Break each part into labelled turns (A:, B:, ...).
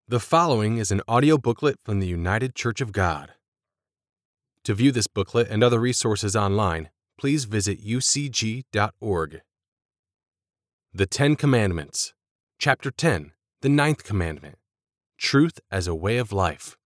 A: The following is an audio booklet from the United Church of God. To view this booklet and other resources online, please visit ucg.org. The Ten Commandments. Chapter 10, the Ninth Commandment. Truth as a Way of Life.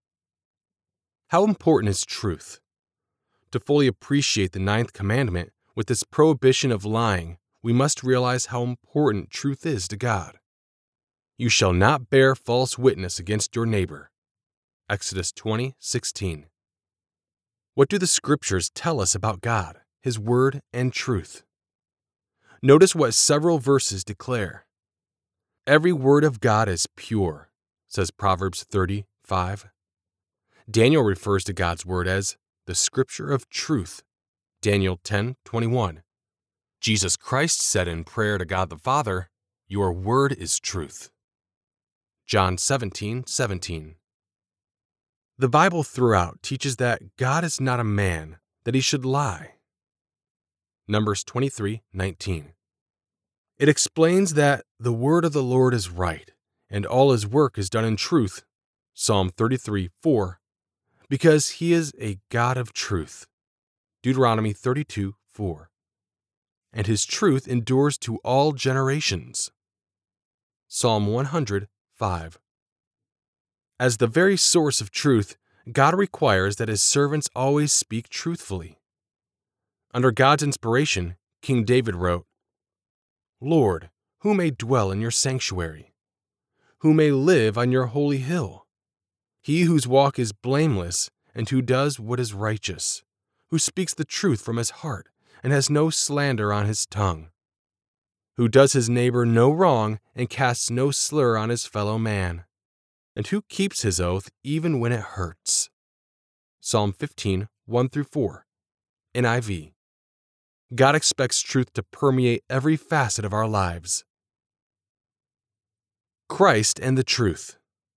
A: How important is truth? To fully appreciate the Ninth Commandment with its prohibition of lying, we must realize how important truth is to God. You shall not bear false witness against your neighbor. Exodus 20:16. What do the scriptures tell us about God, His Word, and truth? Notice what several verses declare. Every word of God is pure, says Proverbs 30:5. Daniel refers to God's Word as the Scripture of truth, Daniel 10:21. Jesus Christ said in prayer to God the Father, "Your Word is truth." John 17:17. The Bible throughout teaches that God is not a man, that he should lie. Numbers 23:19. It explains that the word of the Lord is right, and all his work is done in truth. Psalm 33:4. Because he is a God of truth. Deuteronomy 32:4. And his truth endures to all generations. Psalm 100:5. As the very source of truth, God requires that his servants always speak truthfully. Under God's inspiration, King David wrote, "Lord, who may dwell in your sanctuary? Who may live on your holy hill? He whose walk is blameless and who does what is righteous, who speaks the truth from his heart and has no slander on his tongue, who does his neighbor no wrong and casts no slur on his fellow man, and who keeps his oath even when it hurts." Psalm 15:1-4, NIV. God expects truth to permeate every facet of our lives. Christ and the truth.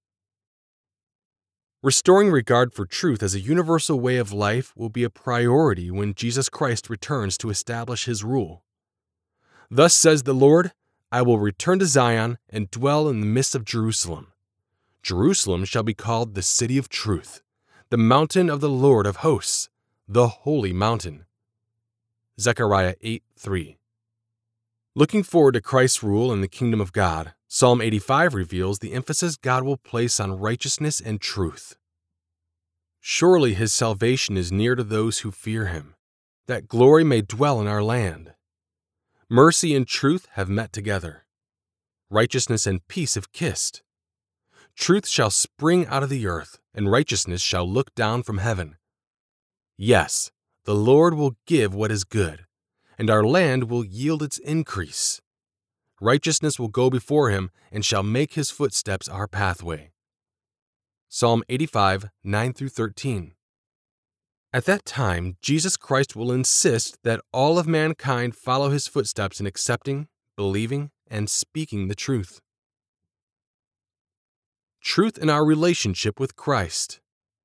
A: Restoring regard for truth as a universal way of life will be a priority when Jesus Christ returns to establish his rule. Thus says the Lord, "I will return to Zion and dwell in the midst of Jerusalem. Jerusalem shall be called the city of truth, the mountain of the Lord of hosts, the holy mountain." Zechariah 8:3. Looking forward to Christ's rule in the kingdom of God, Psalm 85 reveals the emphasis God will place on righteousness and truth. Surely his salvation is near to those who fear him, that glory may dwell in our land. Mercy and truth have met together. Righteousness and peace have kissed. Truth shall spring out of the earth, and righteousness shall look down from heaven. Yes, the Lord will give what is good, and our land will yield its increase. Righteousness will go before him and shall make his footsteps our pathway. Psalm 85:9-13. At that time, Jesus Christ will insist that all of mankind follow his footsteps in accepting, believing, and speaking the truth. Truth in our relationship with Christ.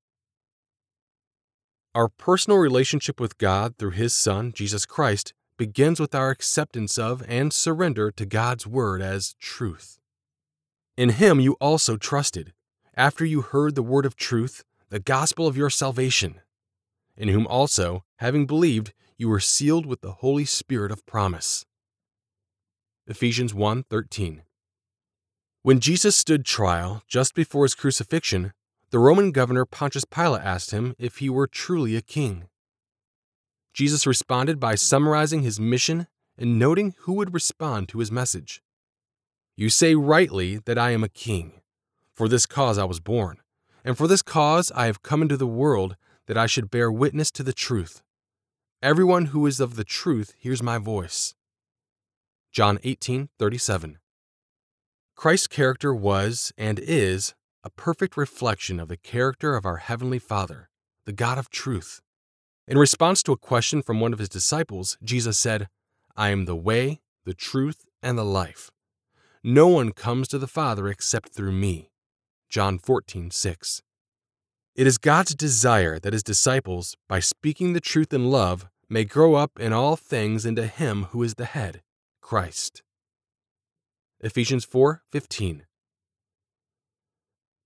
A: Our personal relationship with God through his Son, Jesus Christ, begins with our acceptance of and surrender to God's Word as truth. In him you also trusted, after you heard the word of truth, the gospel of your salvation, in whom also, having believed, you were sealed with the Holy Spirit of promise. Ephesians 1:13. When Jesus stood trial just before his crucifixion, the Roman governor Pontius Pilate asked him if he were truly a king. Jesus responded by summarizing his mission and noting who would respond to his message. "You say rightly that I am a king. For this cause I was born, and for this cause I have come into the world, that I should bear witness to the truth. Everyone who is of the truth hears my voice." John 18:37. Christ's character was and is a perfect reflection of the character of our Heavenly Father, the God of truth. In response to a question from one of his disciples, Jesus said, "I am the way, the truth, and the life. No one comes to the Father except through me." John 14:6. It is God's desire that his disciples, by speaking the truth in love, may grow up in all things into him who is the head, Christ. Ephesians 4:15.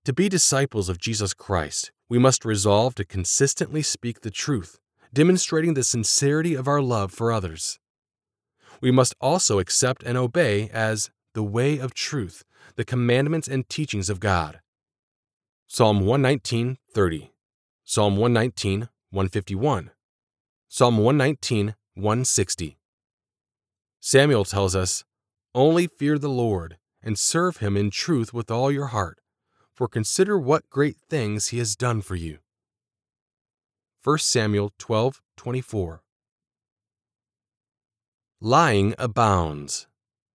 A: To be disciples of Jesus Christ, we must resolve to consistently speak the truth, demonstrating the sincerity of our love for others. We must also accept and obey as the way of truth, the commandments and teachings of God. Psalm 119:30, Psalm 119:151, Psalm 119:160. Samuel tells us, "Only fear the Lord, and serve him in truth with all your heart, for consider what great things he has done for you." 1 Samuel 12:24. Lying abounds.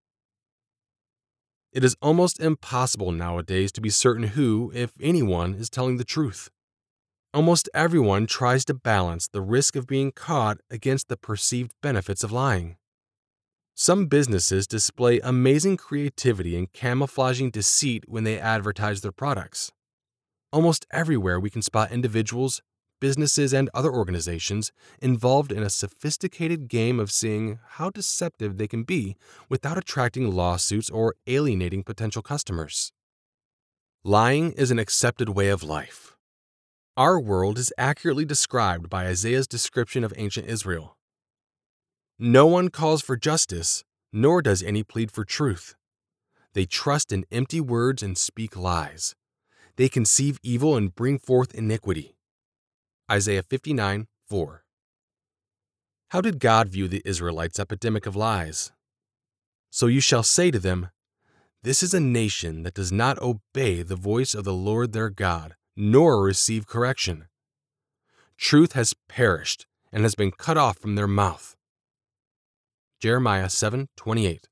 A: It is almost impossible nowadays to be certain who, if anyone, is telling the truth. Almost everyone tries to balance the risk of being caught against the perceived benefits of lying. Some businesses display amazing creativity in camouflaging deceit when they advertise their products. Almost everywhere we can spot individuals, businesses, and other organizations involved in a sophisticated game of seeing how deceptive they can be without attracting lawsuits or alienating potential customers. Lying is an accepted way of life. Our world is accurately described by Isaiah's description of ancient Israel. No one calls for justice, nor does any plead for truth. They trust in empty words and speak lies. They conceive evil and bring forth iniquity. Isaiah 59:4. How did God view the Israelites' epidemic of lies? "So you shall say to them, This is a nation that does not obey the voice of the Lord their God, nor receive correction. Truth has perished and has been cut off from their mouth." Jeremiah 7:28.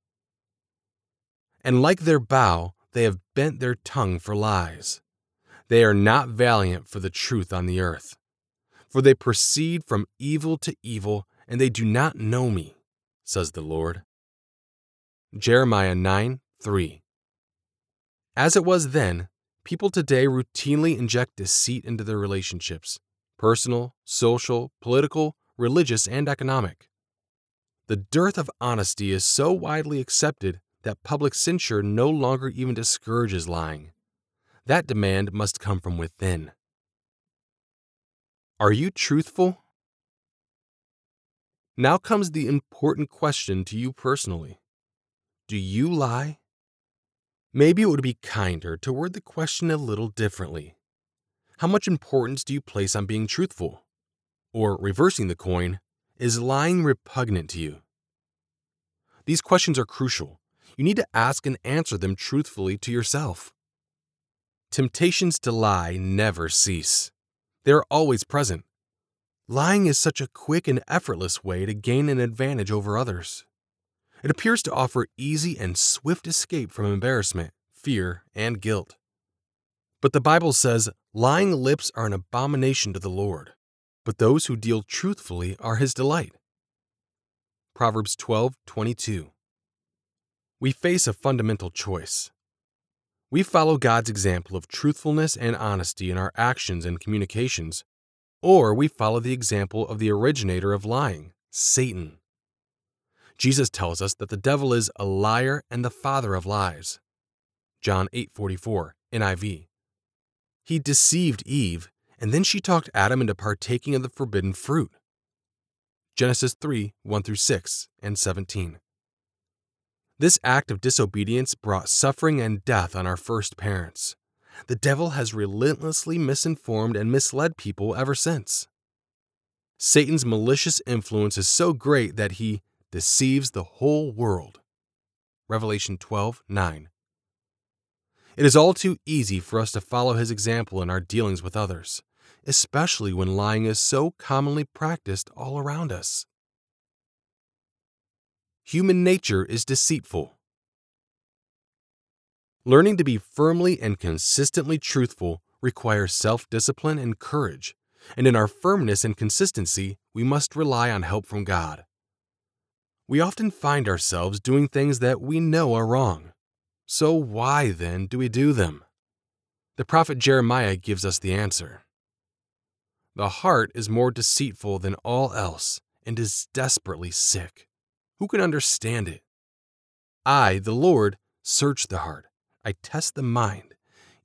A: And like their bow, they have bent their tongue for lies. They are not valiant for the truth on the earth. For they proceed from evil to evil, and they do not know me, says the Lord. Jeremiah 9:3. As it was then, people today routinely inject deceit into their relationships: personal, social, political, religious, and economic. The dearth of honesty is so widely accepted that public censure no longer even discourages lying. That demand must come from within. Are you truthful? Now comes the important question to you personally. Do you lie? Maybe it would be kinder to word the question a little differently. How much importance do you place on being truthful? Or, reversing the coin, is lying repugnant to you? These questions are crucial. You need to ask and answer them truthfully to yourself. Temptations to lie never cease. They are always present. Lying is such a quick and effortless way to gain an advantage over others. It appears to offer easy and swift escape from embarrassment, fear, and guilt. But the Bible says, lying lips are an abomination to the Lord, but those who deal truthfully are his delight. Proverbs 12:22. We face a fundamental choice. We follow God's example of truthfulness and honesty in our actions and communications, or we follow the example of the originator of lying, Satan. Jesus tells us that the devil is a liar and the father of lies. John 8:44, NIV. He deceived Eve, and then she talked Adam into partaking of the forbidden fruit. Genesis 3:1-6 and 17. This act of disobedience brought suffering and death on our first parents. The devil has relentlessly misinformed and misled people ever since. Satan's malicious influence is so great that he deceives the whole world. Revelation 12:9. It is all too easy for us to follow his example in our dealings with others, especially when lying is so commonly practiced all around us. Human nature is deceitful. Learning to be firmly and consistently truthful requires self-discipline and courage, and in our firmness and consistency, we must rely on help from God. We often find ourselves doing things that we know are wrong. So why, then, do we do them? The prophet Jeremiah gives us the answer. The heart is more deceitful than all else and is desperately sick. Who can understand it? I, the Lord, search the heart. I test the mind,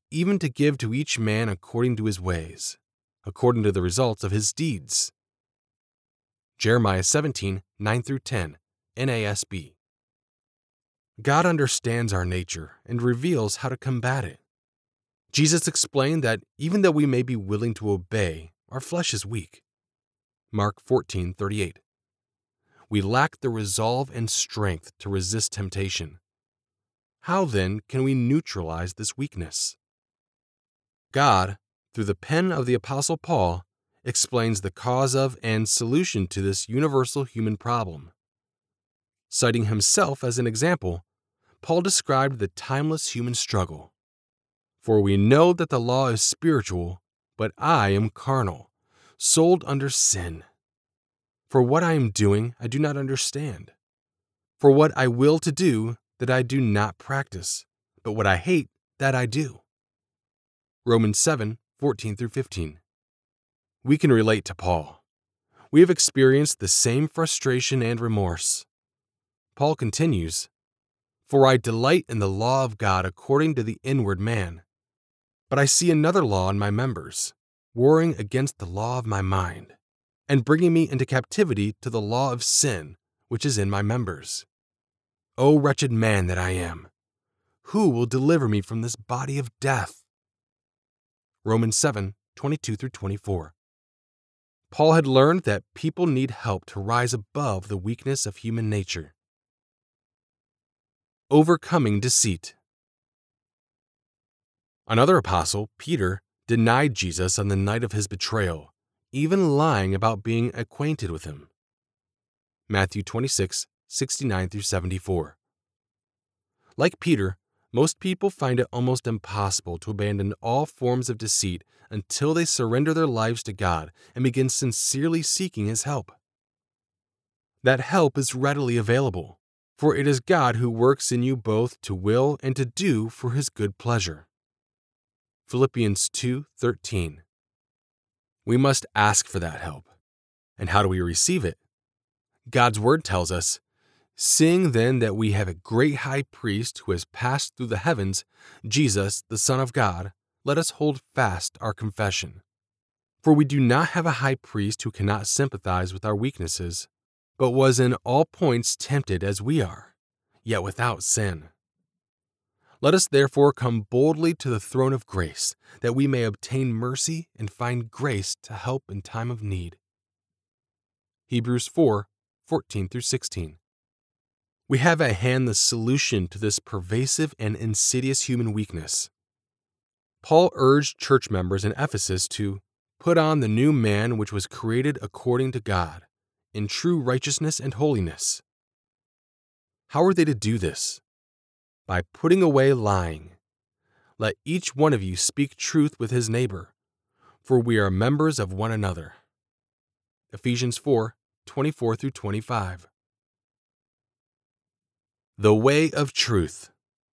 A: even to give to each man according to his ways, according to the results of his deeds. Jeremiah 17, 9-10, NASB. God understands our nature and reveals how to combat it. Jesus explained that even though we may be willing to obey, our flesh is weak. Mark 14:38. We lack the resolve and strength to resist temptation. How then can we neutralize this weakness? God, through the pen of the Apostle Paul, explains the cause of and solution to this universal human problem. Citing himself as an example, Paul described the timeless human struggle. For we know that the law is spiritual, but I am carnal, sold under sin. For what I am doing, I do not understand. For what I will to do, that I do not practice, but what I hate, that I do. Romans 7, 14-15. We can relate to Paul. We have experienced the same frustration and remorse. Paul continues, "For I delight in the law of God according to the inward man. But I see another law in my members, warring against the law of my mind, and bringing me into captivity to the law of sin, which is in my members. O wretched man that I am! Who will deliver me from this body of death?" Romans 7, 22-24. Paul had learned that people need help to rise above the weakness of human nature. Overcoming deceit. Another apostle, Peter, denied Jesus on the night of his betrayal, even lying about being acquainted with him. Matthew 26, 69-74. Like Peter, most people find it almost impossible to abandon all forms of deceit until they surrender their lives to God and begin sincerely seeking His help. That help is readily available, for it is God who works in you both to will and to do for His good pleasure. Philippians 2:13. We must ask for that help. And how do we receive it? God's Word tells us, "Seeing then that we have a great high priest who has passed through the heavens, Jesus, the Son of God, let us hold fast our confession. For we do not have a high priest who cannot sympathize with our weaknesses, but was in all points tempted as we are, yet without sin. Let us therefore come boldly to the throne of grace, that we may obtain mercy and find grace to help in time of need." Hebrews 4:14-16. We have at hand the solution to this pervasive and insidious human weakness. Paul urged church members in Ephesus to put on the new man which was created according to God, in true righteousness and holiness. How are they to do this? By putting away lying. Let each one of you speak truth with his neighbor, for we are members of one another. Ephesians 4:24-25. The way of truth.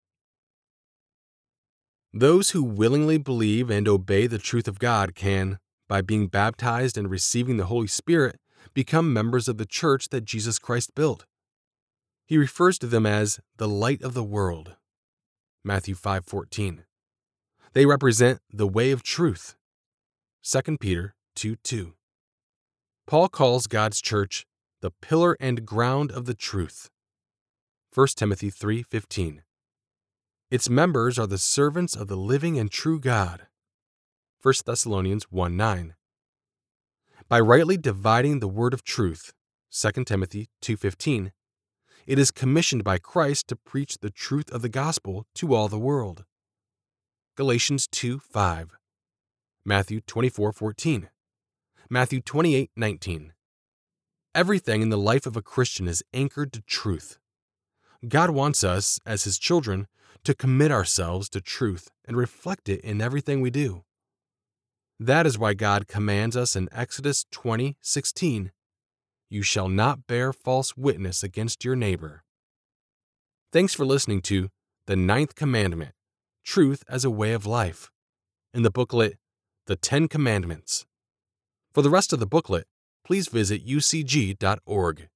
A: Those who willingly believe and obey the truth of God can, by being baptized and receiving the Holy Spirit, become members of the church that Jesus Christ built. He refers to them as the light of the world. Matthew 5:14. They represent the way of truth. 2 Peter 2:2. Paul calls God's church the pillar and ground of the truth. 1 Timothy 3:15. Its members are the servants of the living and true God. 1 Thessalonians 1:9. By rightly dividing the word of truth, 2 Timothy 2:15, it is commissioned by Christ to preach the truth of the gospel to all the world. Galatians 2:5. Matthew 24:14. Matthew 28:19. Everything in the life of a Christian is anchored to truth. God wants us, as His children, to commit ourselves to truth and reflect it in everything we do. That is why God commands us in Exodus 20:16, "You shall not bear false witness against your neighbor." Thanks for listening to The Ninth Commandment, Truth as a Way of Life, in the booklet, The 10 Commandments. For the rest of the booklet, please visit ucg.org.